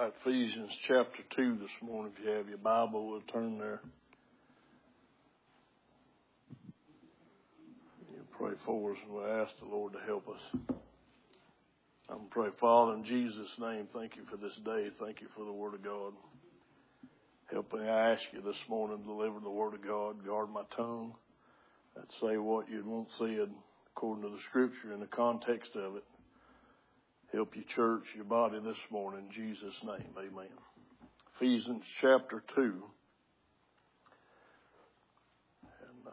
Ephesians chapter 2 this morning. If you have your Bible, we'll turn there. You pray for us, and we'll ask the Lord to help us. I'm going to pray, Father, in Jesus' name, thank you for this day. Thank you for the Word of God. Help me, I ask you this morning to deliver the Word of God. Guard my tongue. I'd say what you won't see it according to the Scripture in the context of it. Help your church, your body this morning. In Jesus' name, amen. Ephesians chapter 2. And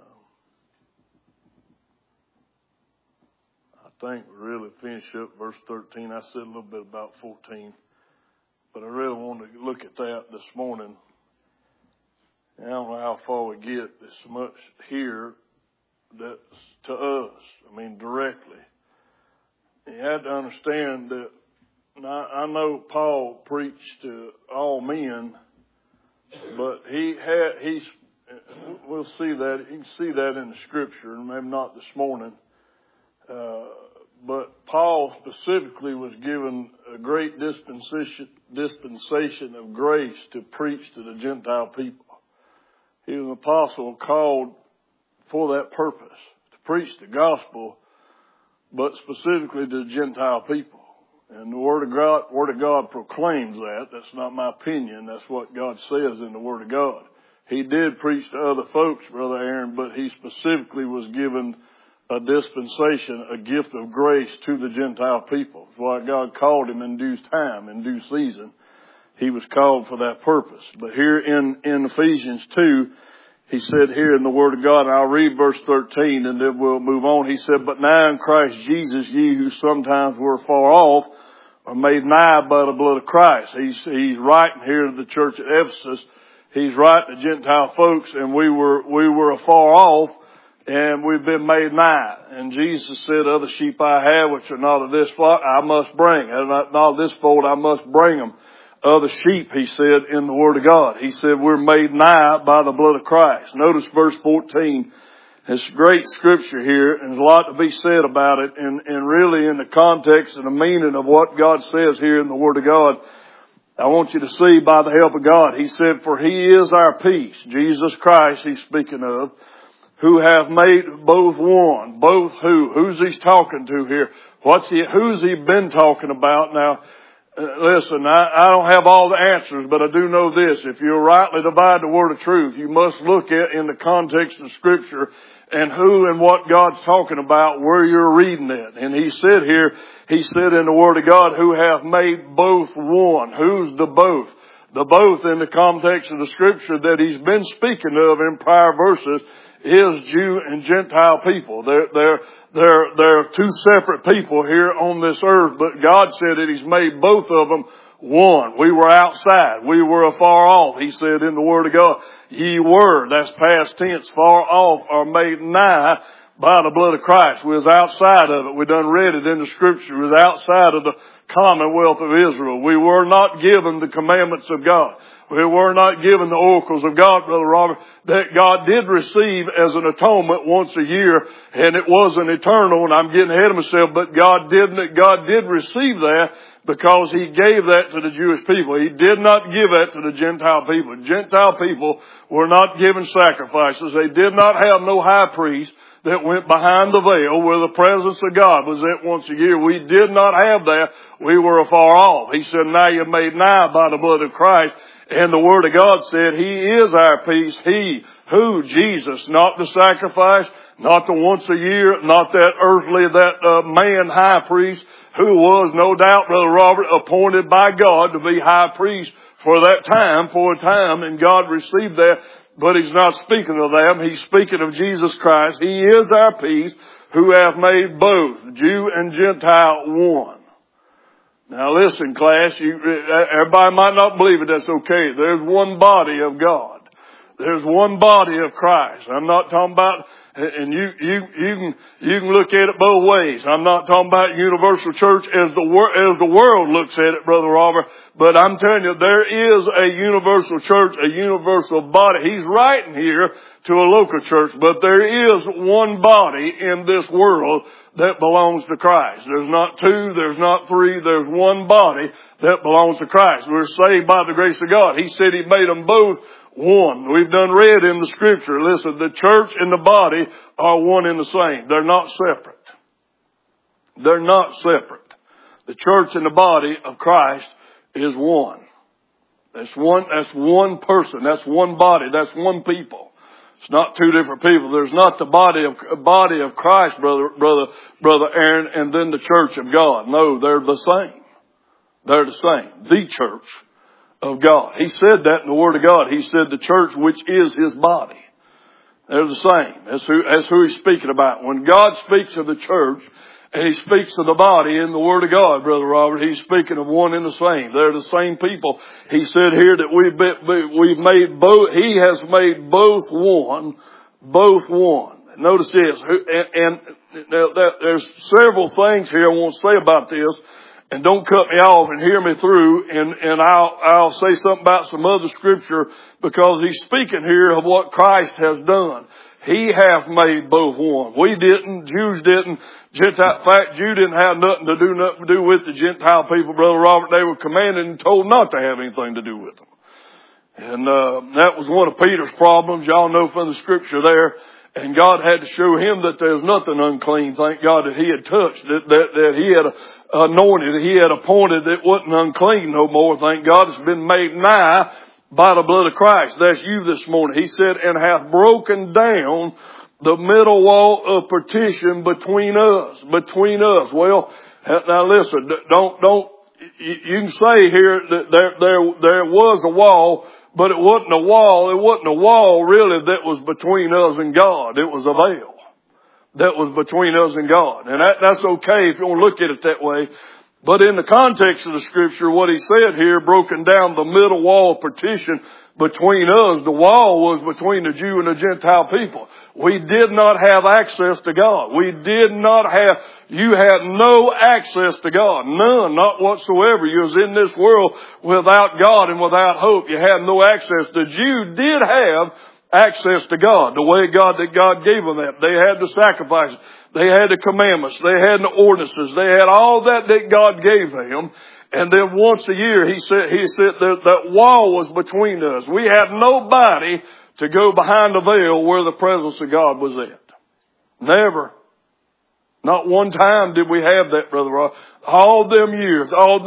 I think we really finish up verse 13. I said a little bit about 14. But I really want to look at that this morning. And I don't know how far we get. There's so much here that's to us. I mean, directly. You had to understand that. Now, I know Paul preached to all men, but we'll see that. You can see that in the Scripture, and maybe not this morning. But Paul specifically was given a great dispensation of grace to preach to the Gentile people. He was an apostle called for that purpose, to preach the gospel, but specifically to the Gentile people. And the Word of God proclaims that. That's not my opinion. That's what God says in the Word of God. He did preach to other folks, Brother Aaron, but he specifically was given a dispensation, a gift of grace to the Gentile people. That's why God called him in due time, in due season. He was called for that purpose. But here in Ephesians 2, he said here in the Word of God, and I'll read verse 13 and then we'll move on. He said, "But now in Christ Jesus, ye who sometimes were far off are made nigh by the blood of Christ." He's writing here to the church at Ephesus. He's writing to Gentile folks, and we were afar off, and we've been made nigh. And Jesus said, "Other sheep I have, which are not of this flock, I must bring. And not of this fold, I must bring them." Other sheep, he said in the Word of God. He said we're made nigh by the blood of Christ. Notice verse 14. It's great scripture here, and there's a lot to be said about it, and really in the context and the meaning of what God says here in the Word of God. I want you to see by the help of God. He said, "For he is our peace," Jesus Christ he's speaking of, "who have made both one." Both who? Who's he talking to here? Who's he been talking about? Now, listen, I don't have all the answers, but I do know this. If you'll rightly divide the word of truth, you must look at in the context of Scripture and who and what God's talking about where you're reading it. And he said here, he said in the Word of God, "who hath made both one." Who's the both? The both in the context of the Scripture that he's been speaking of in prior verses is Jew and Gentile people. They're two separate people here on this earth, but God said that he's made both of them one. We were outside. We were afar off. He said in the Word of God, "Ye were," that's past tense, "far off, are made nigh by the blood of Christ." We was outside of it. We done read it in the Scripture. We was outside of the commonwealth of Israel. We were not given the commandments of God. We were not given the oracles of God, Brother Robert, that God did receive as an atonement once a year, and it wasn't eternal, and I'm getting ahead of myself, but God did receive that because he gave that to the Jewish people. He did not give that to the Gentile people. Gentile people were not given sacrifices. They did not have no high priest that went behind the veil where the presence of God was at once a year. We did not have that. We were afar off. He said, "Now you're made nigh by the blood of Christ." And the Word of God said, he is our peace. He, who? Jesus. Not the sacrifice, not the once a year, not that earthly, man high priest who was, no doubt, Brother Robert, appointed by God to be high priest for that time, for a time, and God received that. But he's not speaking of them. He's speaking of Jesus Christ. He is our peace, who hath made both Jew and Gentile one. Now listen, class, everybody might not believe it. That's okay. There's one body of God. There's one body of Christ. I'm not talking about And you can look at it both ways. I'm not talking about universal church as the world looks at it, Brother Robert, but I'm telling you, there is a universal church, a universal body. He's writing here to a local church, but there is one body in this world that belongs to Christ. There's not two, there's not three, there's one body that belongs to Christ. We're saved by the grace of God. He said He made them both one. We've done read in the scripture. Listen, the church and the body are one and the same. They're not separate. They're not separate. The church and the body of Christ is one. That's one person. That's one body. That's one people. It's not two different people. There's not the body of Christ, brother Aaron, and then the church of God. No, they're the same. They're the same. The church of God. He said that in the Word of God. He said the church, which is His body. They're the same. That's who He's speaking about. When God speaks of the church and He speaks of the body in the Word of God, Brother Robert, He's speaking of one and the same. They're the same people. He said here that we've made both. He has made both one. Both one. Notice this. And there's several things here I want to say about this. And don't cut me off and hear me through, and I'll say something about some other scripture, because He's speaking here of what Christ has done. He hath made both one. We didn't. Jews didn't. Gentile. In fact, Jew didn't have nothing to do with the Gentile people, Brother Robert. They were commanded and told not to have anything to do with them. And that was one of Peter's problems. Y'all know from the scripture there. And God had to show him that there's nothing unclean, thank God, that He had touched, that He had anointed, that He had appointed, that wasn't unclean no more. Thank God it's been made nigh by the blood of Christ. That's you this morning. He said, and hath broken down the middle wall of partition between us. Between us. Well, now listen, you can say here that there was a wall, but it wasn't a wall. It wasn't a wall really that was between us and God. It was a veil that was between us and God. And that's okay if you want to look at it that way. But in the context of the scripture, what he said here, broken down the middle wall partition between us, the wall was between the Jew and the Gentile people. We did not have access to God. You had no access to God. None, not whatsoever. You was in this world without God and without hope. You had no access. The Jew did have access to God, the way that God gave them that. They had the sacrifices. They had the commandments. They had the ordinances. They had all that God gave them. And then once a year, he said that wall was between us. We had nobody to go behind the veil where the presence of God was at. Never. Not one time did we have that, Brother Rob. All them years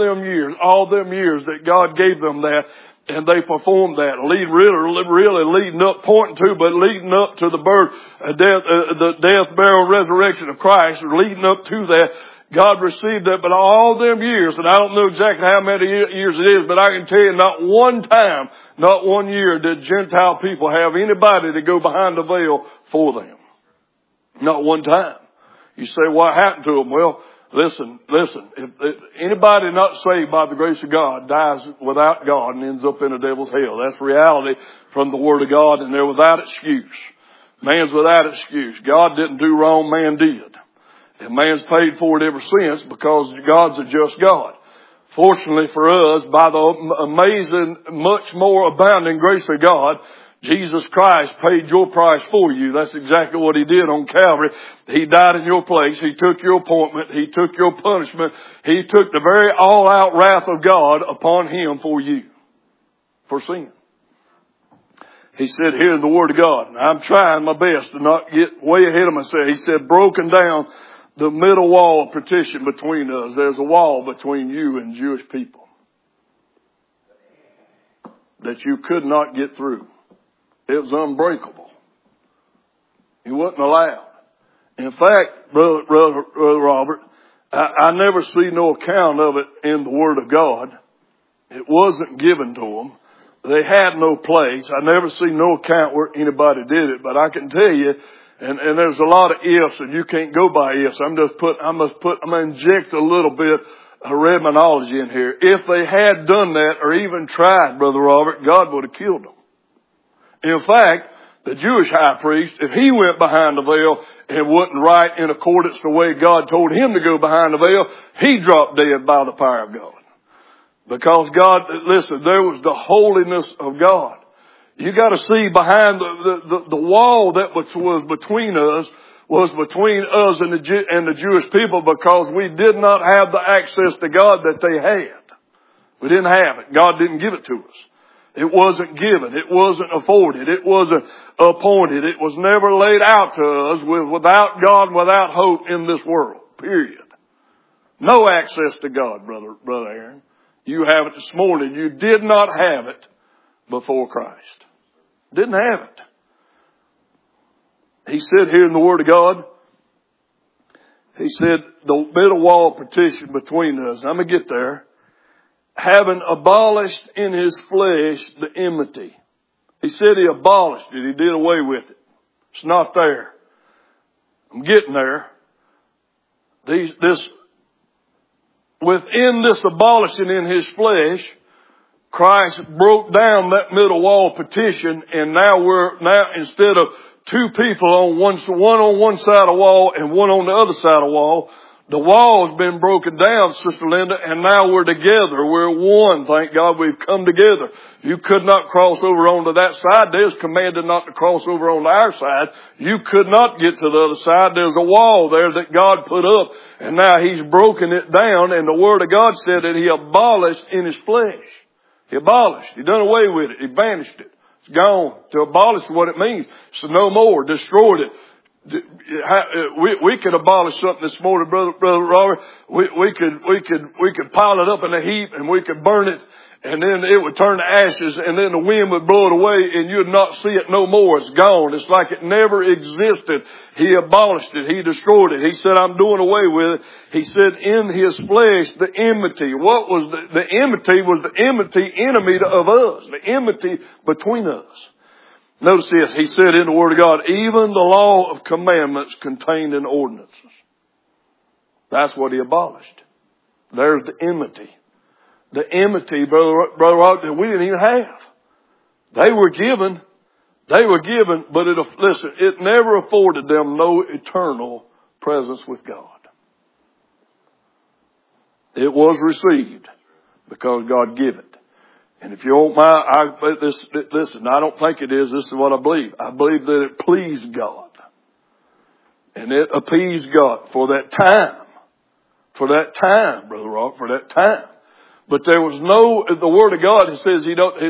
that God gave them that, and they performed that. Really leading up, pointing to, but leading up to the birth, the death, burial, resurrection of Christ, leading up to that. God received that, but all them years, and I don't know exactly how many years it is, but I can tell you not one time, not 1 year did Gentile people have anybody to go behind the veil for them. Not one time. You say, what happened to them? Well, listen, if anybody not saved by the grace of God dies without God and ends up in the devil's hell. That's reality from the Word of God, and they're without excuse. Man's without excuse. God didn't do wrong, man did. And man's paid for it ever since because God's a just God. Fortunately for us, by the amazing, much more abounding grace of God, Jesus Christ paid your price for you. That's exactly what He did on Calvary. He died in your place. He took your appointment. He took your punishment. He took the very all-out wrath of God upon Him for you, for sin. He said here in the Word of God, and I'm trying my best to not get way ahead of myself. He said, broken down the middle wall of partition between us. There's a wall between you and Jewish people that you could not get through. It was unbreakable. He wasn't allowed. In fact, Brother Robert, I never see no account of it in the Word of God. It wasn't given to them. They had no place. I never see no account where anybody did it. But I can tell you, and there's a lot of ifs, and you can't go by ifs. I'm going to inject a little bit of terminology in here. If they had done that or even tried, Brother Robert, God would have killed them. In fact, the Jewish high priest, if he went behind the veil and wasn't right in accordance the way God told him to go behind the veil, he dropped dead by the power of God. Because God, listen, there was the holiness of God. You got to see behind the wall that was between us and the Jewish people, because we did not have the access to God that they had. We didn't have it. God didn't give it to us. It wasn't given. It wasn't afforded. It wasn't appointed. It was never laid out to us without God, without hope in this world. Period. No access to God, Brother Aaron. You have it this morning. You did not have it before Christ. Didn't have it. He said here in the Word of God, he said, the middle wall partition between us. I'm going to get there. Having abolished in his flesh the enmity. He said he abolished it. He did away with it. It's not there. I'm getting there. Within this abolishing in his flesh, Christ broke down that middle wall partition, and now instead of two people one on one side of the wall and one on the other side of the wall, the wall has been broken down, Sister Linda, and now we're together. We're one. Thank God we've come together. You could not cross over onto that side. There's commanded not to cross over onto our side. You could not get to the other side. There's a wall there that God put up, and now He's broken it down, and the Word of God said that He abolished in His flesh. He abolished. He done away with it. He banished it. It's gone. To abolish is what it means. So no more. Destroyed it. We could abolish something this morning, brother Robert. We could pile it up in a heap and we could burn it, and then it would turn to ashes, and then the wind would blow it away and you'd not see it no more. It's gone. It's like it never existed. He abolished it. He destroyed it. He said, I'm doing away with it. He said, in His flesh, the enmity. What was the enmity? Was the enemy of us. The enmity between us. Notice this. He said in the Word of God, even the law of commandments contained in ordinances. That's what He abolished. There's the enmity. The enmity, brother, we didn't even have. They were given, but it never afforded them no eternal presence with God. It was received because God gave it. And if you don't mind, listen, I don't think it is. This is what I believe. I believe that it pleased God. And it appeased God for that time. For that time, Brother Rock, for that time. But there was the Word of God, it says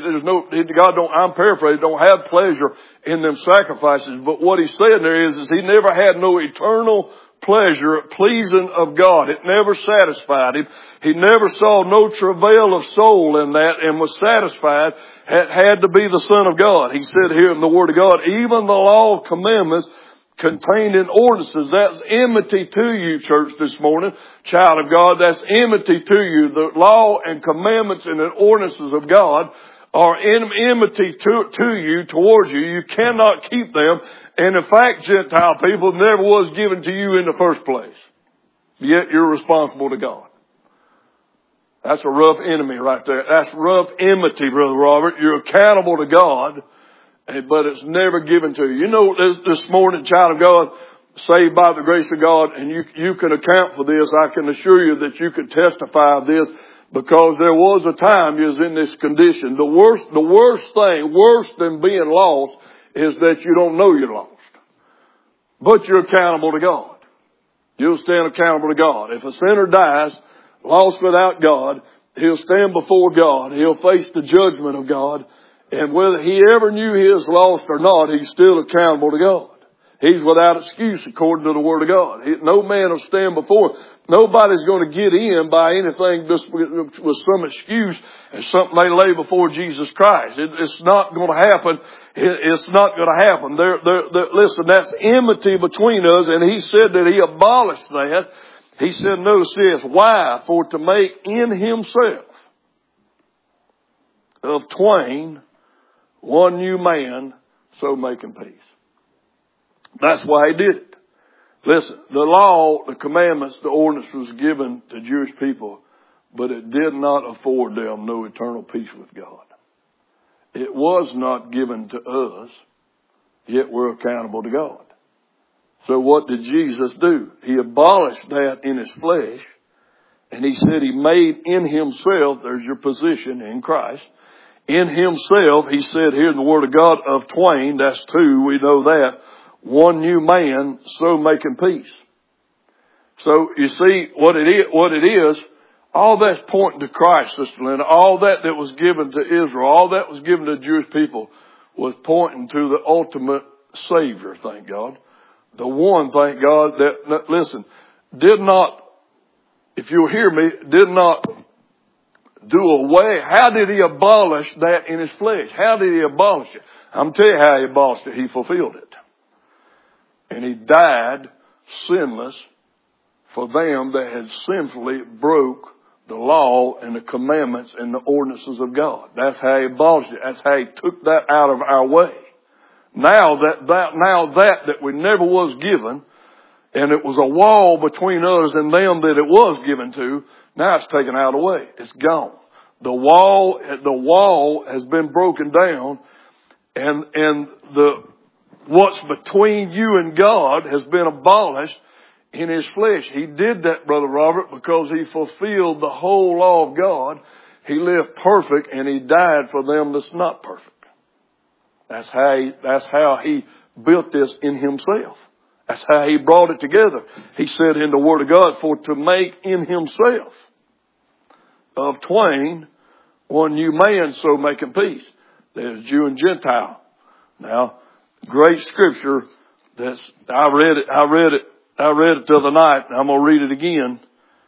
I'm paraphrasing, don't have pleasure in them sacrifices. But what He's saying there is He never had no eternal pleasure, pleasing of God. It never satisfied Him. He never saw no travail of soul in that and was satisfied. It had to be the Son of God. He said here in the Word of God, even the law of commandments contained in ordinances. That's enmity to you, church, this morning. Child of God, that's enmity to you. The law and commandments and the ordinances of God are enmity to you, towards you. You cannot keep them. And in fact, Gentile people, never was given to you in the first place. Yet you're responsible to God. That's a rough enemy right there. That's rough enmity, Brother Robert. You're accountable to God, but it's never given to you. You know, this morning, child of God, saved by the grace of God, and you can account for this. I can assure you that you could testify of this, because there was a time you was in this condition. The worst thing, worse than being lost, is that you don't know you're lost. But you're accountable to God. You'll stand accountable to God. If a sinner dies, lost without God, he'll stand before God. He'll face the judgment of God. And whether he ever knew he was lost or not, he's still accountable to God. He's without excuse according to the Word of God. No man will stand before. Nobody's going to get in by anything just with some excuse and something they lay before Jesus Christ. It's not going to happen. It's not going to happen. Listen, that's enmity between us, and He said that He abolished that. He said, notice this, why? For to make in Himself of twain one new man, so making peace. That's why He did it. Listen, the law, the commandments, the ordinance was given to Jewish people, but it did not afford them no eternal peace with God. It was not given to us. yet we're accountable to God. So what did Jesus do? He abolished that in his flesh, and he said he made in himself, there's your position in Christ, in himself, he said here in the Word of God, of twain, that's two, we know that, one new man, so making peace. So you see what it is, all that's pointing to Christ, Sister Linda. All that was given to Israel, all that was given to the Jewish people was pointing to the ultimate Savior, thank God. The one, thank God, that, listen, did not, if you'll hear me, did not do away. How did he abolish that in his flesh? How did he abolish it? I'm telling you how he abolished it. He fulfilled it. And he died sinless for them that had sinfully broke the law and the commandments and the ordinances of God. That's how he abolished it. That's how he took that out of our way. Now that we never was given, and it was a wall between us and them that it was given to, now it's taken out of the way. It's gone. The wall has been broken down, and what's between you and God has been abolished in his flesh. He did that, Brother Robert, because he fulfilled the whole law of God. He lived perfect, and he died for them that's not perfect. That's how he built this in himself. That's how he brought it together. He said in the Word of God, for to make in himself of twain one new man, so making peace. There's Jew and Gentile. Now, great scripture I read it the other night, and I'm going to read it again.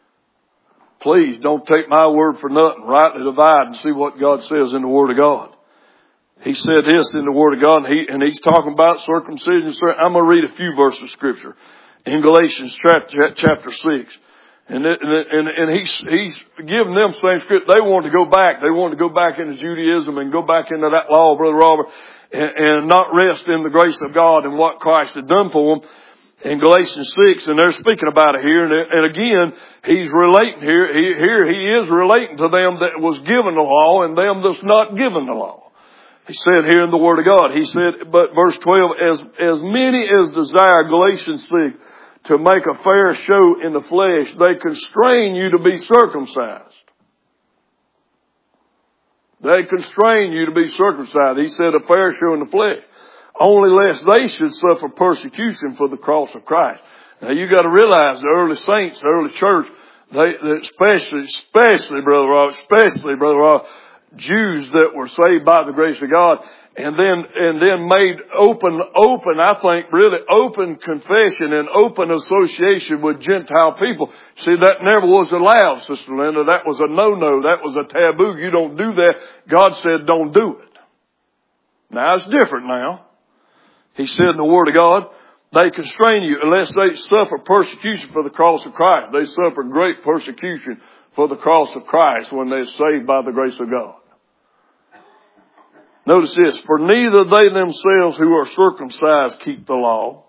Please don't take my word for nothing. Rightly divide and see what God says in the Word of God. He said this in the Word of God, and he's talking about circumcision. I'm going to read a few verses of scripture in Galatians chapter 6. And he's giving them same script. They wanted to go back. They wanted to go back into Judaism and go back into that law, Brother Robert, and not rest in the grace of God and what Christ had done for them. In Galatians 6, and they're speaking about it here, and again, he's relating here. He is relating to them that was given the law and them that's not given the law. He said here in the Word of God, he said, but verse 12, as many as desire, Galatians 6, to make a fair show in the flesh, they constrain you to be circumcised. They constrain you to be circumcised. He said a fair show in the flesh. Only lest they should suffer persecution for the cross of Christ. Now you got to realize the early saints, the early church, especially Brother Rob, Jews that were saved by the grace of God, and then made open, I think really open confession and open association with Gentile people. See, that never was allowed, Sister Linda. That was a no-no. That was a taboo. You don't do that. God said don't do it. Now it's different now. He said in the Word of God, they constrain you unless they suffer persecution for the cross of Christ. They suffer great persecution for the cross of Christ when they're saved by the grace of God. Notice this, for neither they themselves who are circumcised keep the law,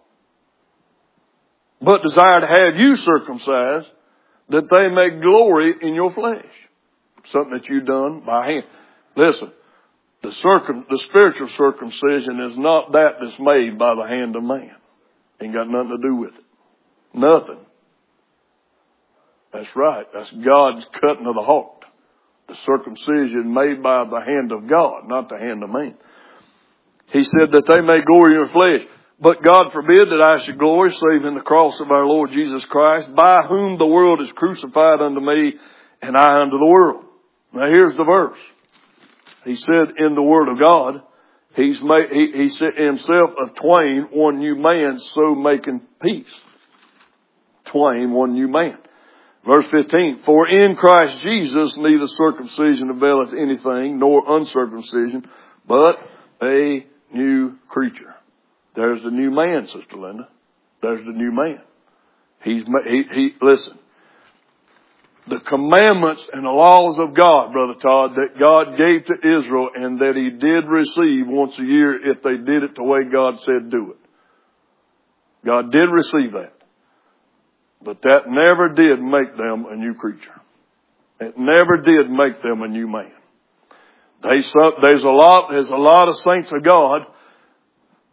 but desire to have you circumcised, that they may glory in your flesh. Something that you've done by hand. Listen, the spiritual circumcision is not that's made by the hand of man. Ain't got nothing to do with it. Nothing. That's right. That's God's cutting of the heart. The circumcision made by the hand of God, not the hand of man. He said that they may glory in your flesh. But God forbid that I should glory, save in the cross of our Lord Jesus Christ, by whom the world is crucified unto me, and I unto the world. Now here's the verse. He said in the Word of God, he said himself of twain, one new man, so making peace. Twain, one new man. Verse 15, for in Christ Jesus neither circumcision availeth anything, nor uncircumcision, but a new creature. There's the new man, Sister Linda. There's the new man. Listen. The commandments and the laws of God, Brother Todd, that God gave to Israel and that he did receive once a year if they did it the way God said do it. God did receive that. But that never did make them a new creature. It never did make them a new man. There's a lot of saints of God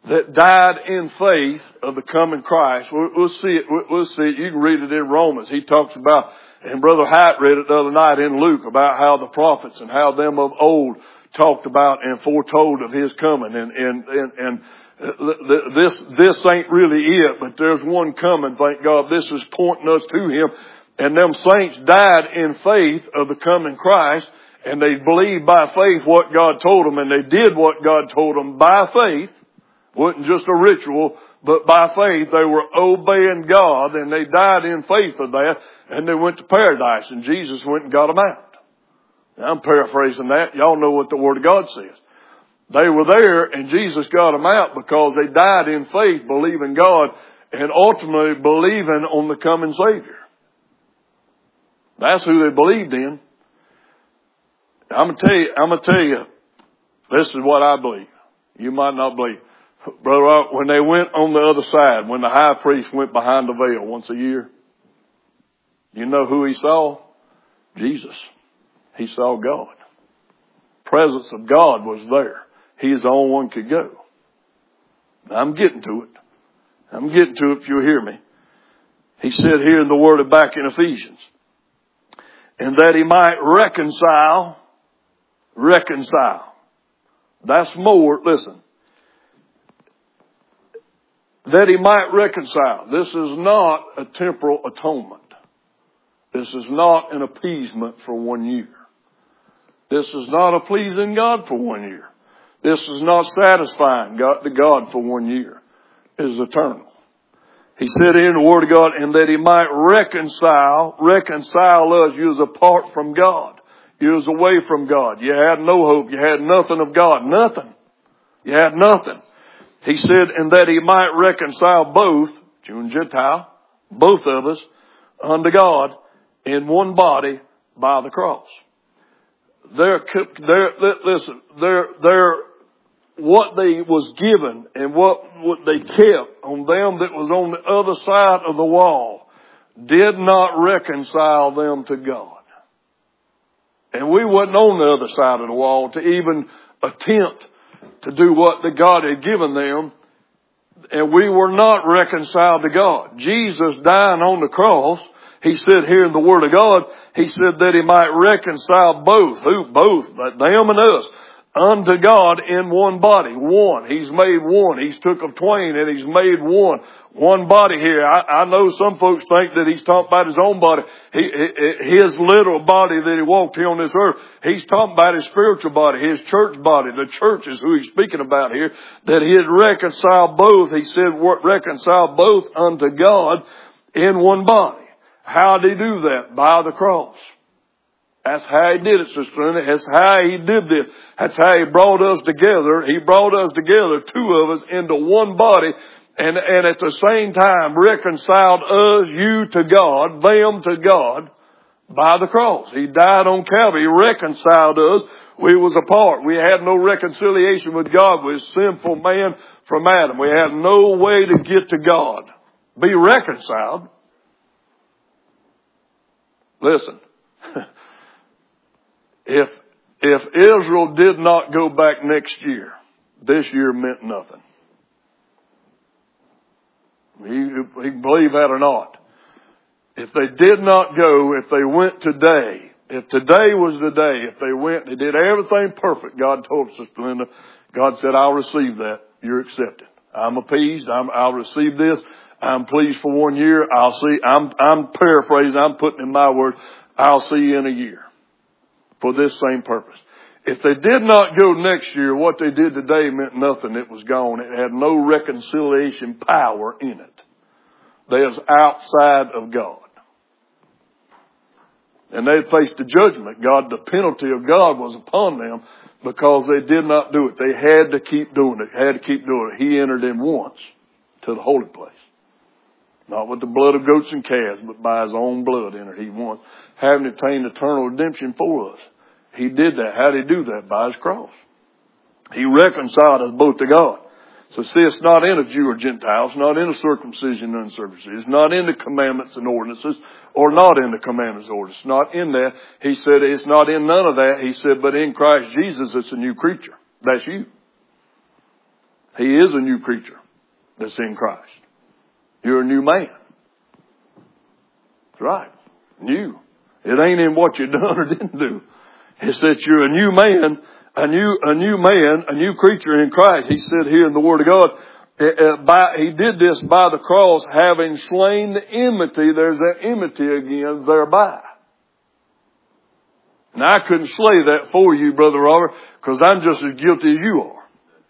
that died in faith of the coming Christ. We'll see it. We'll see it. You can read it in Romans. He talks about, and Brother Hyatt read it the other night in Luke, about how the prophets and how them of old talked about and foretold of His coming. And this ain't really it, but there's one coming, thank God. This is pointing us to Him. And them saints died in faith of the coming Christ, and they believed by faith what God told them, and they did what God told them by faith. It wasn't just a ritual, but by faith they were obeying God, and they died in faith of that, and they went to paradise, and Jesus went and got them out. Now, I'm paraphrasing that. Y'all know what the Word of God says. They were there, and Jesus got them out because they died in faith, believing God, and ultimately believing on the coming Savior. That's who they believed in. I'm gonna tell you, this is what I believe. You might not believe. Brother, when they went on the other side, when the high priest went behind the veil once a year, you know who he saw? Jesus. He saw God. Presence of God was there. He's the only one could go. Now, I'm getting to it. I'm getting to it if you'll hear me. He said here in the Word back in Ephesians, and that He might reconcile. That's more, listen. That He might reconcile. This is not a temporal atonement. This is not an appeasement for 1 year. This is not a pleasing God for 1 year. This is not satisfying God to God for 1 year. It is eternal. He said here in the Word of God, and that He might reconcile us. You was apart from God. You was away from God. You had no hope. You had nothing of God. Nothing. You had nothing. He said, and that He might reconcile both, Jew and Gentile, both of us, unto God in one body by the cross. What they was given and what they kept on them that was on the other side of the wall did not reconcile them to God. And we wasn't on the other side of the wall to even attempt to do what the God had given them. And we were not reconciled to God. Jesus dying on the cross, He said here in the Word of God, He said that He might reconcile both. Who? Both. Them and us. Unto God in one body. One. He's made one. He's took of twain and He's made one. One body here. I know some folks think that He's talking about His own body. His literal body that He walked here on this earth. He's talking about His spiritual body, His church body. The church is who He's speaking about here. That He had reconciled both. He said reconcile both unto God in one body. How did He do that? By the cross. That's how He did it, Sister Linda. That's how He did this. That's how He brought us together. He brought us together, two of us, into one body. And at the same time reconciled us, you to God, them to God, by the cross. He died on Calvary. He reconciled us. We was apart. We had no reconciliation with God. We was sinful man from Adam. We had no way to get to God. Be reconciled. Listen. If Israel did not go back next year, this year meant nothing. You can believe that or not. If they did not go, if they went today, if today was the day, if they went, they did everything perfect, God told Sister Linda, God said, I'll receive that. You're accepted. I'm appeased. I'll receive this. I'm pleased for 1 year. I'll see. I'm paraphrasing. I'm putting in my words. I'll see you in a year for this same purpose. If they did not go next year, what they did today meant nothing. It was gone. It had no reconciliation power in it. They was outside of God. And they faced the judgment. God, the penalty of God was upon them because they did not do it. They had to keep doing it. Had to keep doing it. He entered in once to the holy place. Not with the blood of goats and calves, but by His own blood entered He once, having obtained eternal redemption for us. He did that. How did He do that? By His cross. He reconciled us both to God. So see, it's not in a Jew or Gentile. It's not in a circumcision and uncircumcision. It's not in the commandments and ordinances, or not in the commandments and ordinances. It's not in that. He said it's not in none of that. He said, but in Christ Jesus, it's a new creature. That's you. He is a new creature that's in Christ. You're a new man. That's right. New. It ain't in what you done or didn't do. It's that you're a new man, a new creature in Christ. He said here in the Word of God, he did this by the cross, having slain the enmity. There's that enmity again, thereby. Now, I couldn't slay that for you, Brother Robert, because I'm just as guilty as you are.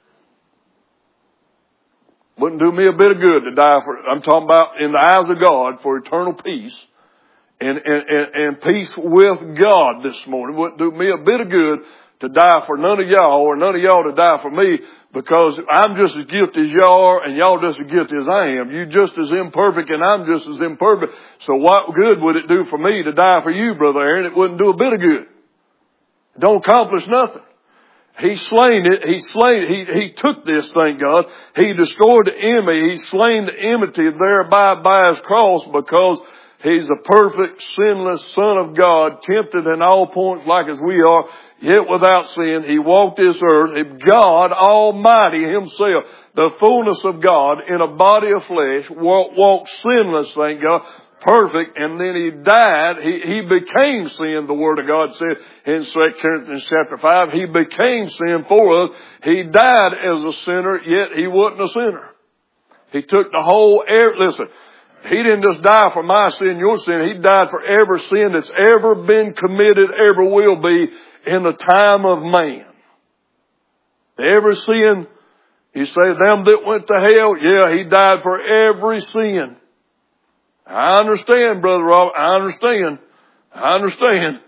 Wouldn't do me a bit of good to die for, I'm talking about in the eyes of God, for eternal peace and peace with God this morning. Wouldn't do me a bit of good to die for none of y'all, or none of y'all to die for me, because I'm just as guilty as y'all are, and y'all just as guilty as I am. You just as imperfect, and I'm just as imperfect. So what good would it do for me to die for you, Brother Aaron? It wouldn't do a bit of good. It don't accomplish nothing. He slain it. He took this, thank God. He destroyed the enemy. He slain the enmity thereby by his cross, because he's a perfect, sinless Son of God, tempted in all points like as we are, yet without sin. He walked this earth. God Almighty Himself, the fullness of God in a body of flesh, walked sinless, thank God, perfect, and then He died. He became sin, the Word of God said in 2 Corinthians chapter 5. He became sin for us. He died as a sinner, yet He wasn't a sinner. He took the whole listen, He didn't just die for my sin, your sin. He died for every sin that's ever been committed, ever will be in the time of man. Every sin, you say them that went to hell, yeah, He died for every sin. I understand, Brother Robert. I understand.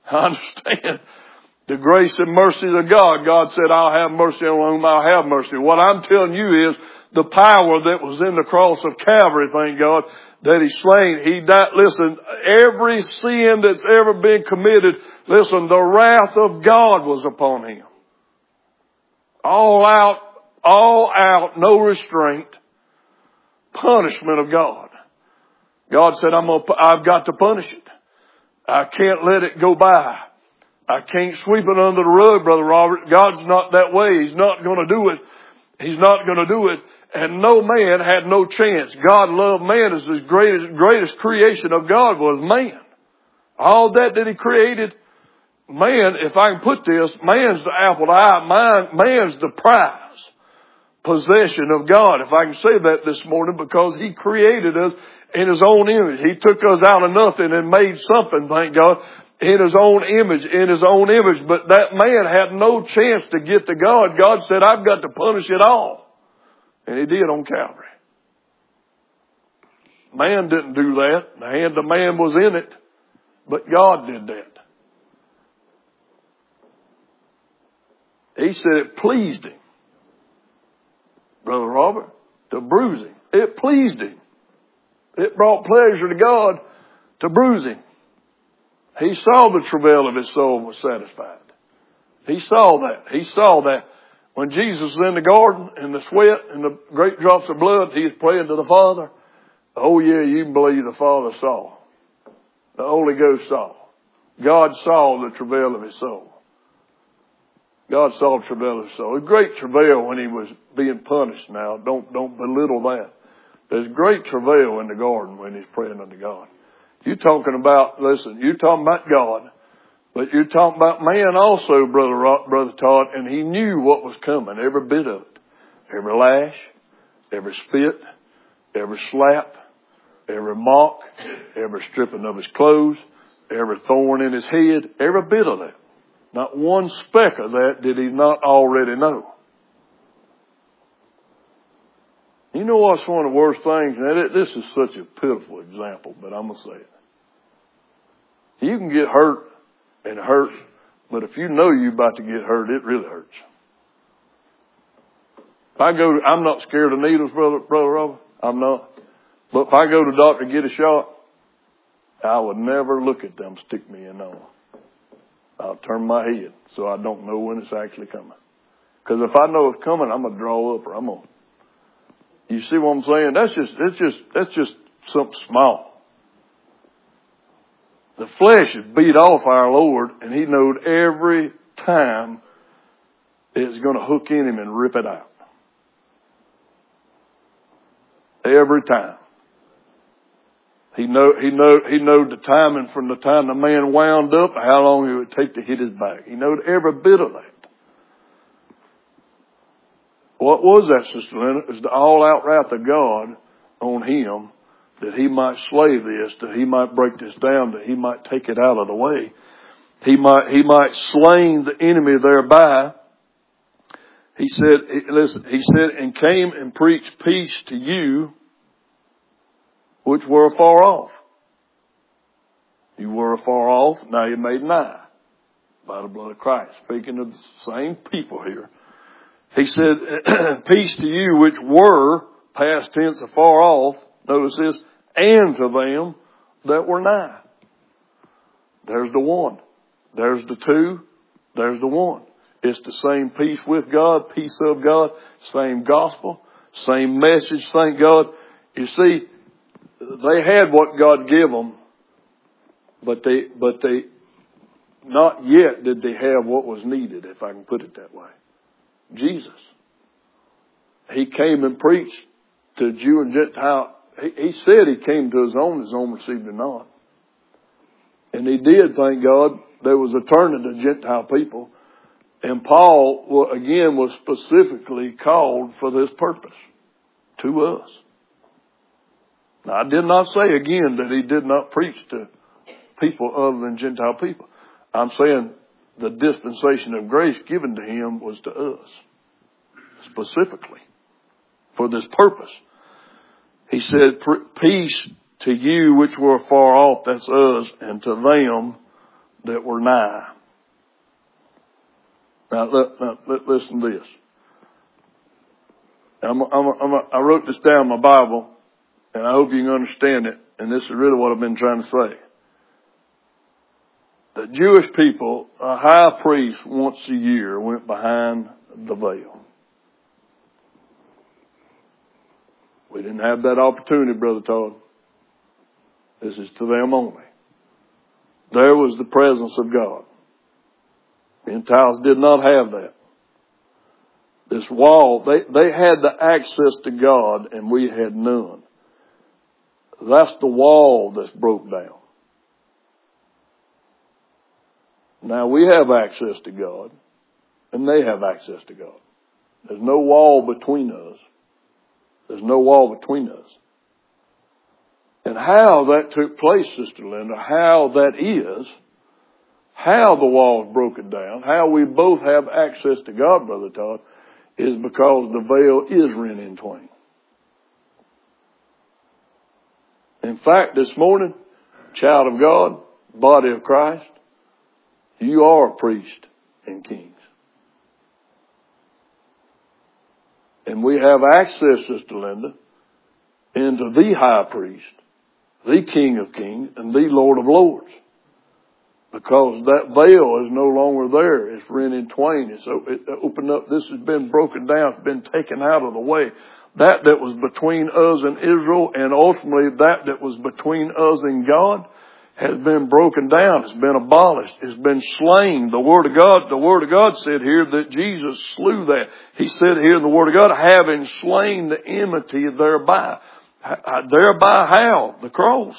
The grace and mercy of God. God said, I'll have mercy on whom I'll have mercy. What I'm telling you is the power that was in the cross of Calvary, thank God, that He slain. He died. Listen, every sin that's ever been committed, listen, the wrath of God was upon Him. All out, no restraint, punishment of God. God said, I've got to punish it. I can't let it go by. I can't sweep it under the rug, Brother Robert. God's not that way. He's not going to do it. He's not going to do it. And no man had no chance. God loved man as His greatest creation of God was man. All that He created, man, if I can put this, man's the apple of the eye. Man's the prize possession of God, if I can say that this morning, because He created us in His own image. He took us out of nothing and made something, thank God, in His own image. But that man had no chance to get to God. God said, I've got to punish it all. And He did on Calvary. Man didn't do that. The hand of man was in it. But God did that. He said it pleased Him, Brother Robert, to bruise Him. It pleased Him. It brought pleasure to God to bruise Him. He saw the travail of His soul and was satisfied. He saw that. When Jesus was in the garden and the sweat and the great drops of blood, He was praying to the Father. Oh yeah, you can believe the Father saw. The Holy Ghost saw. God saw the travail of His soul. God saw the travail of His soul. There's great travail when He was being punished now. Don't belittle that. There's great travail in the garden when He's praying unto God. You're talking about God, but you're talking about man also, Brother Todd, and He knew what was coming, every bit of it. Every lash, every spit, every slap, every mock, every stripping of His clothes, every thorn in His head, every bit of that. Not one speck of that did He not already know. You know what's one of the worst things? Now, this is such a pitiful example, but I'm going to say it. You can get hurt and hurt, but if you know you're about to get hurt, it really hurts. I'm not scared of needles, Brother Robert. I'm not. But if I go to the doctor to get a shot, I would never look at them stick me in on. I'll turn my head so I don't know when it's actually coming. Because if I know it's coming, I'm going to draw up or I'm going to. You see what I'm saying? That's just something small. The flesh is beat off our Lord, and He knowed every time it's going to hook in Him and rip it out. Every time. He knowed the timing from the time the man wound up, how long it would take to hit his back. He knowed every bit of that. What was that, Sister Linda? It was the all-out wrath of God on him, that he might slay this, that he might break this down, that he might take it out of the way. He might slain the enemy thereby. He said, and came and preached peace to you which were afar off. You were afar off, now you're made nigh by the blood of Christ. Speaking of the same people here. He said, peace to you which were, past tense, afar off, notice this, and to them that were nigh. There's the one. There's the two. There's the one. It's the same peace with God, peace of God, same gospel, same message, thank God. You see, they had what God gave them, but they not yet did they have what was needed, if I can put it that way. Jesus. He came and preached to Jew and Gentile. He said he came to his own received him not. And he did, thank God. There was a turning to Gentile people. And Paul, again, was specifically called for this purpose to us. Now, I did not say again that he did not preach to people other than Gentile people. I'm saying the dispensation of grace given to him was to us, specifically, for this purpose. He said, peace to you which were far off, that's us, and to them that were nigh. Now, listen to this. I wrote this down in my Bible, and I hope you can understand it, and this is really what I've been trying to say. The Jewish people, a high priest once a year went behind the veil. We didn't have that opportunity, Brother Todd. This is to them only. There was the presence of God. Gentiles did not have that. This wall, they had the access to God and we had none. That's the wall that's broke down. Now we have access to God and they have access to God. There's no wall between us. There's no wall between us. And how that took place, Sister Linda, how that is, how the wall is broken down, how we both have access to God, Brother Todd, is because the veil is rent in twain. In fact, this morning, child of God, body of Christ, you are a priest and kings. And we have access, Sister Linda, into the high priest, the King of Kings, and the Lord of Lords. Because that veil is no longer there. It's rent in twain. It's opened up. This has been broken down. It's been taken out of the way. That was between us and Israel, and ultimately that was between us and God, has been broken down. It's been abolished. It's been slain. The Word of God said here that Jesus slew that. He said here in the Word of God, having slain the enmity thereby. Thereby how? The cross.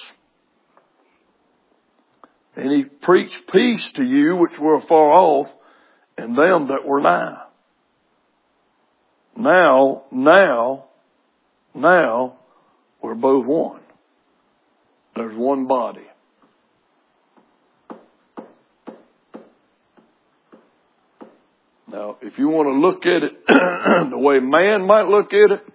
And he preached peace to you which were far off, and them that were nigh. Now, we're both one. There's one body. Now, if you want to look at it the way man might look at it,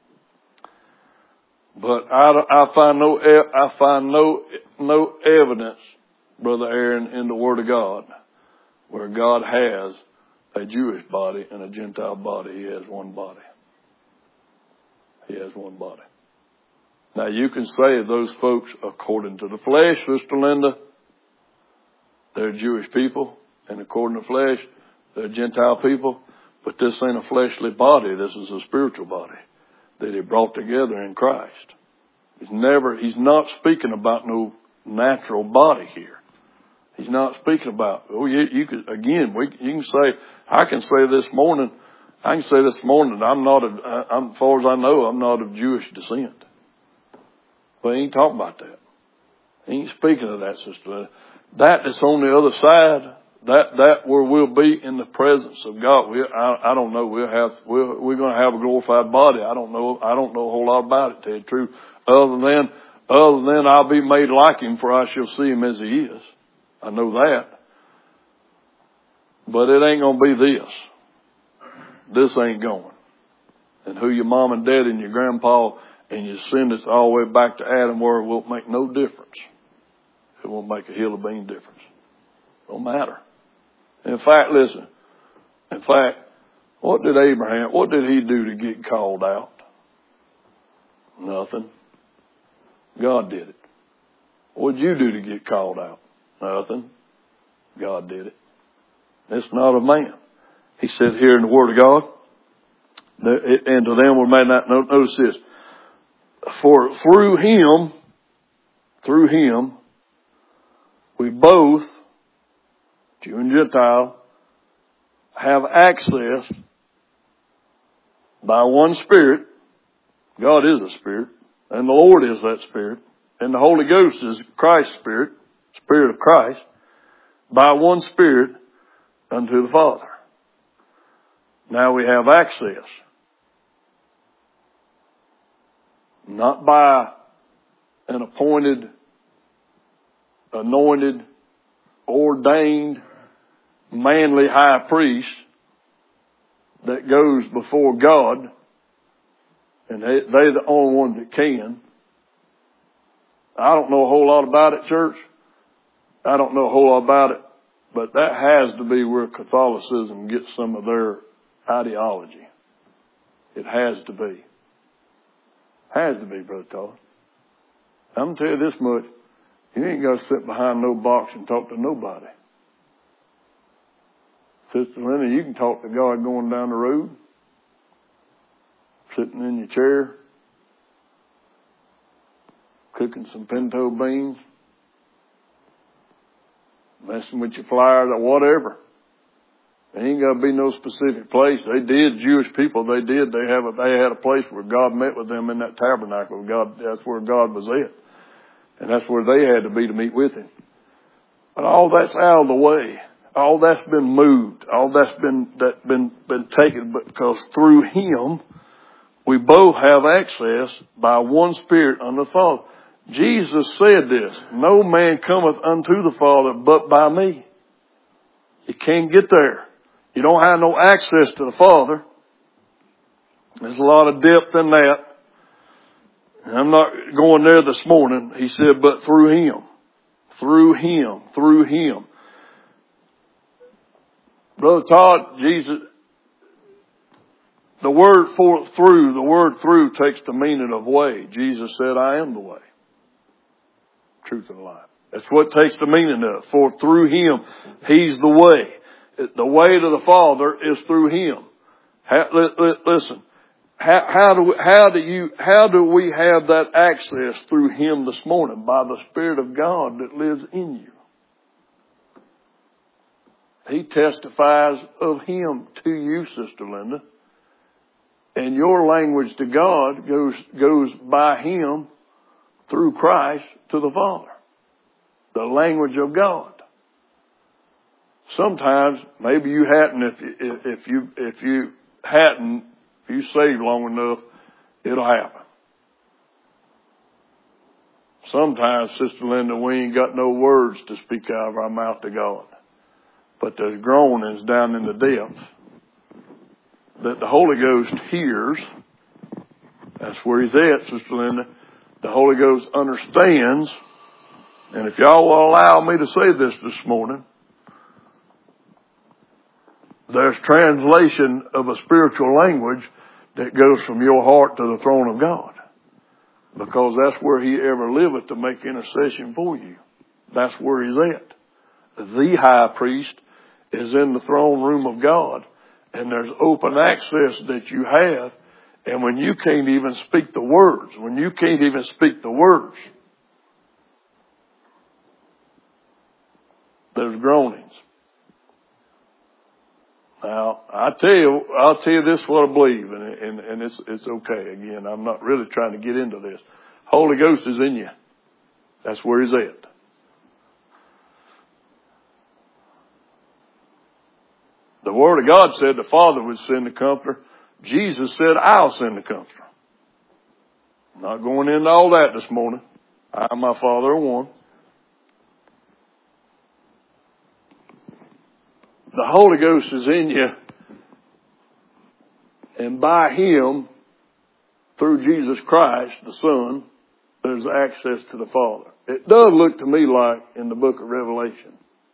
but I find no evidence, Brother Aaron, in the Word of God, where God has a Jewish body and a Gentile body. He has one body. He has one body. Now you can say those folks, according to the flesh, Sister Linda, they're Jewish people, and according to flesh, they're Gentile people, but this ain't a fleshly body. This is a spiritual body that he brought together in Christ. He's not speaking about no natural body here. He's not speaking about, you can say, I can say this morning, I can say this morning, as far as I know, I'm not of Jewish descent. But he ain't talking about that. He ain't speaking of that, Sister. That is on the other side. That where we'll be in the presence of God. I don't know. We're going to have a glorified body. I don't know a whole lot about it, to tell you the truth. Other than I'll be made like him, for I shall see him as he is. I know that. But it ain't going to be this. This ain't going. And who your mom and dad and your grandpa and your descendants all the way back to Adam were won't make no difference. It won't make a hill of bean difference. Don't matter. In fact, listen. What did he do to get called out? Nothing. God did it. What did you do to get called out? Nothing. God did it. It's not of man. He said here in the Word of God, and to them we may not notice this. For through him, we both, Jew and Gentile, have access by one Spirit. God is a Spirit, and the Lord is that Spirit, and the Holy Ghost is Christ's Spirit, Spirit of Christ, by one Spirit unto the Father. Now we have access. Not by an appointed, anointed, ordained, manly high priest that goes before God, and they're the only ones that can. I don't know a whole lot about it, church. I don't know a whole lot about it, but that has to be where Catholicism gets some of their ideology. It has to be. Has to be, Brother Todd. I'm going to tell you this much. You ain't got to sit behind no box and talk to nobody. Sister Linda, you can talk to God going down the road, sitting in your chair, cooking some pinto beans, messing with your flyers or whatever. There ain't got to be no specific place. They did, Jewish people, they had a place where God met with them in that tabernacle. That's where God was at. And that's where they had to be to meet with him. But all that's out of the way. All that's been moved. All that's been taken, because through him, we both have access by one Spirit unto the Father. Jesus said this, no man cometh unto the Father but by me. You can't get there. You don't have no access to the Father. There's a lot of depth in that. And I'm not going there this morning. He said, but through him. Through him. Through him. Brother Todd, Jesus, the word through takes the meaning of way. Jesus said, I am the way, truth, and life. That's what it takes the meaning of. For through him, he's the way. The way to the Father is through him. Listen, how do we have that access through him this morning? By the Spirit of God that lives in you. He testifies of him to you, Sister Linda. And your language to God goes by him through Christ to the Father. The language of God. Sometimes, maybe you hadn't, if you saved long enough, it'll happen. Sometimes, Sister Linda, we ain't got no words to speak out of our mouth to God. But there's groanings down in the depths that the Holy Ghost hears. That's where he's at, Sister Linda. The Holy Ghost understands. And if y'all will allow me to say this morning, there's translation of a spiritual language that goes from your heart to the throne of God. Because that's where he ever liveth to make intercession for you. That's where he's at. The high priest is in the throne room of God. And there's open access that you have. And when you can't even speak the words, there's groanings. Now, I'll tell you this what I believe, and it's okay. Again, I'm not really trying to get into this. Holy Ghost is in you. That's where He's at. The Word of God said the Father would send the Comforter. Jesus said, I'll send the Comforter. I'm not going into all that this morning. I and my Father are one. The Holy Ghost is in you, and by Him, through Jesus Christ, the Son, there's access to the Father. It does look to me like in the book of Revelation.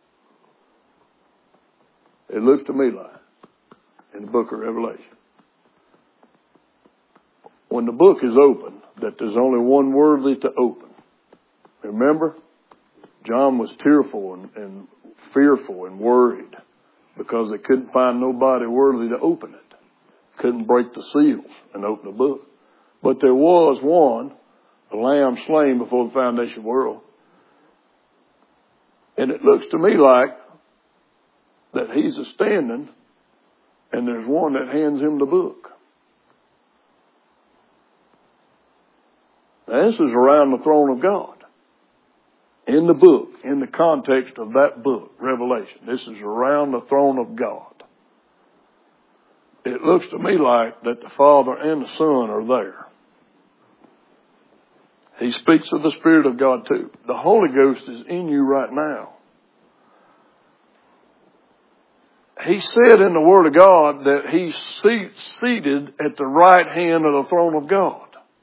It looks to me like in the book of Revelation. When the book is open, that there's only one worthy to open. Remember? John was tearful and fearful and worried because they couldn't find nobody worthy to open it. Couldn't break the seals and open the book. But there was one, a lamb slain before the foundation of the world. And it looks to me like that he's a standing and there's one that hands him the book. Now, this is around the throne of God. In the book, in the context of that book, Revelation, this is around the throne of God. It looks to me like that the Father and the Son are there. He speaks of the Spirit of God too. The Holy Ghost is in you right now. He said in the Word of God that He's seated at the right hand of the throne of God.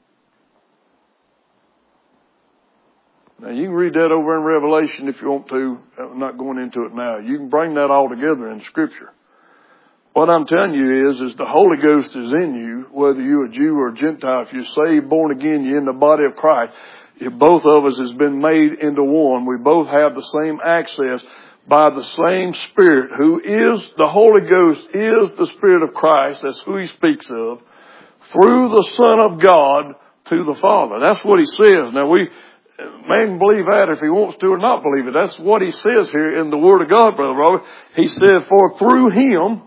Now, you can read that over in Revelation if you want to. I'm not going into it now. You can bring that all together in Scripture. What I'm telling you is the Holy Ghost is in you, whether you're a Jew or a Gentile. If you're saved, born again, you're in the body of Christ. If both of us has been made into one, we both have the same access by the same Spirit, who is the Holy Ghost, is the Spirit of Christ. That's who He speaks of. Through the Son of God to the Father. That's what He says. Now, man can believe that if he wants to or not believe it. That's what He says here in the Word of God, Brother Robert. He said, for through Him,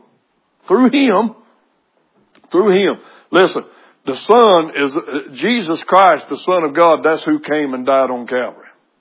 listen, the Son is Jesus Christ, the Son of God. That's who came and died on Calvary.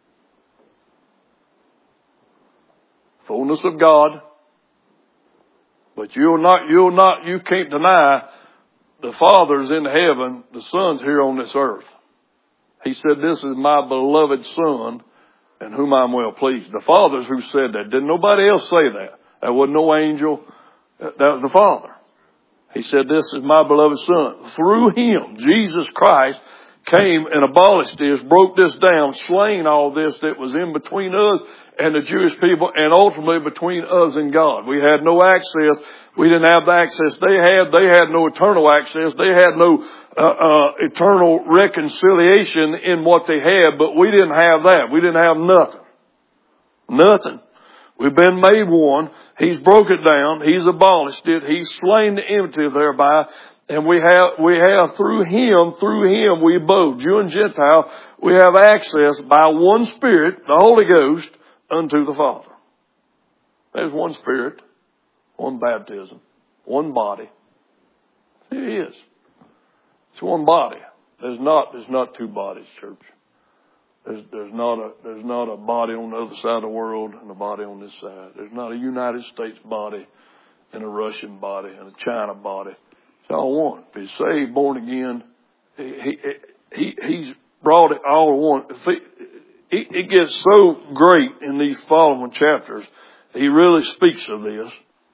Fullness of God. But you can't deny the Father's in heaven, the Son's here on this earth. He said, this is my beloved Son in whom I'm well pleased. The Father's who said that. Didn't nobody else say that. That wasn't no angel. That was the Father. He said, this is my beloved Son. Through Him, Jesus Christ came and abolished this, broke this down, slain all this that was in between us and the Jewish people, and ultimately between us and God. We had no access. We didn't have the access they had. They had no eternal access. They had no eternal reconciliation in what they had, but we didn't have that. We didn't have nothing. Nothing. We've been made one. He's broke it down. He's abolished it. He's slain the enmity thereby. And we have through Him, we both, Jew and Gentile, we have access by one Spirit, the Holy Ghost, unto the Father. There's one Spirit, one baptism, one body. It is. It's one body. There's not two bodies, church. There's not a body on the other side of the world and a body on this side. There's not a United States body and a Russian body and a China body. It's all one. If he's saved, born again, he's brought it all to one. It gets so great in these following chapters. He really speaks of this.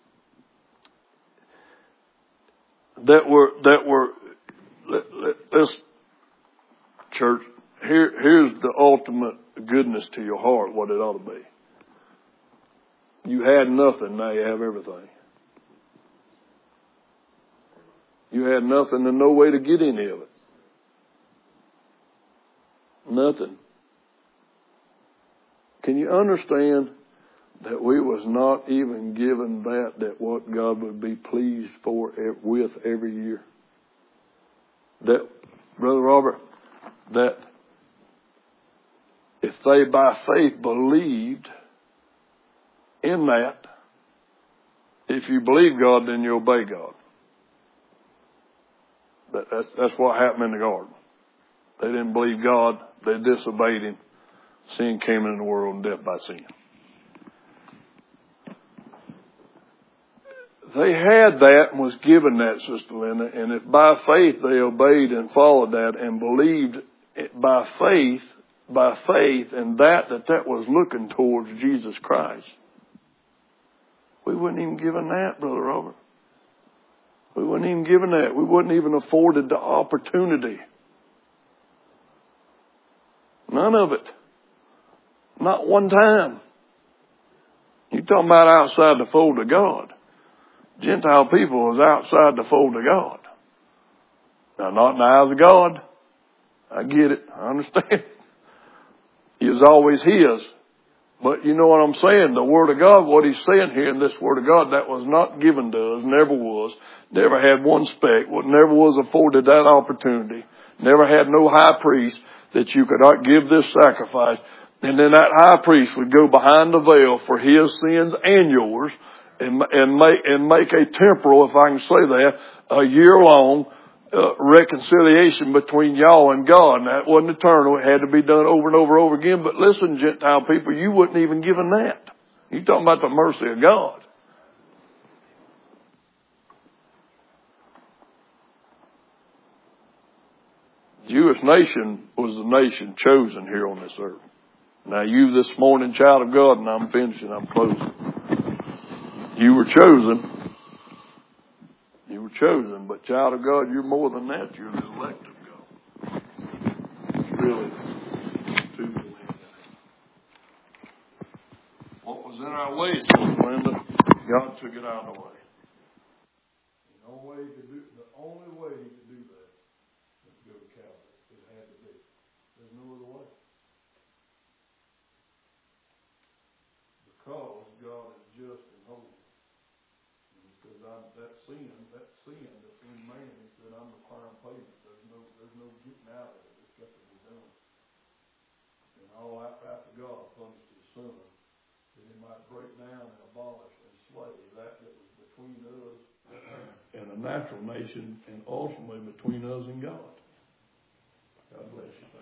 Let's, church, here's the ultimate goodness to your heart, what it ought to be. You had nothing, now you have everything. You had nothing and no way to get any of it. Nothing. Can you understand that we was not even given that what God would be pleased with every year? That, Brother Robert, that if they by faith believed in that, If you believe God, then you obey God. That's what happened in the garden. They didn't believe God. They disobeyed Him. Sin came into the world and death by sin. They had that and was given that, Sister Linda, and if by faith they obeyed and followed that and believed by faith, and that was looking towards Jesus Christ, we wouldn't even given that, Brother Robert. We wouldn't even given that. We wouldn't even afforded the opportunity. None of it. Not one time. You're talking about outside the fold of God. Gentile people is outside the fold of God. Now, not in the eyes of God. I get it. I understand. He is always His. But you know what I'm saying? The Word of God, what He's saying here in this Word of God, that was not given to us, never was, never had one speck, never was afforded that opportunity, never had no high priest that you could not give this sacrifice. And then that high priest would go behind the veil for his sins and yours and make a temporal, if I can say that, a year-long reconciliation between y'all and God. And that wasn't eternal. It had to be done over and over and over again. But listen, Gentile people, you wouldn't even given that. You're talking about the mercy of God. The Jewish nation was the nation chosen here on this earth. Now you this morning, child of God, and I'm finishing, I'm closing. You were chosen. You were chosen, but child of God, you're more than that. You're the elect of God. Really, to believe that. What was in our way, Sister Linda, God took it out of the way. The only way He could do that was to go to Calvary. It had to be. There's no other way. Because God is just and holy. And He says, that sin that's in man, He said, I'm requiring payment. There's no getting out of it. It's got to be done. And all after God punished His Son, that He might break down and abolish and slay that was between us and a natural nation, and ultimately between us and God. God bless you.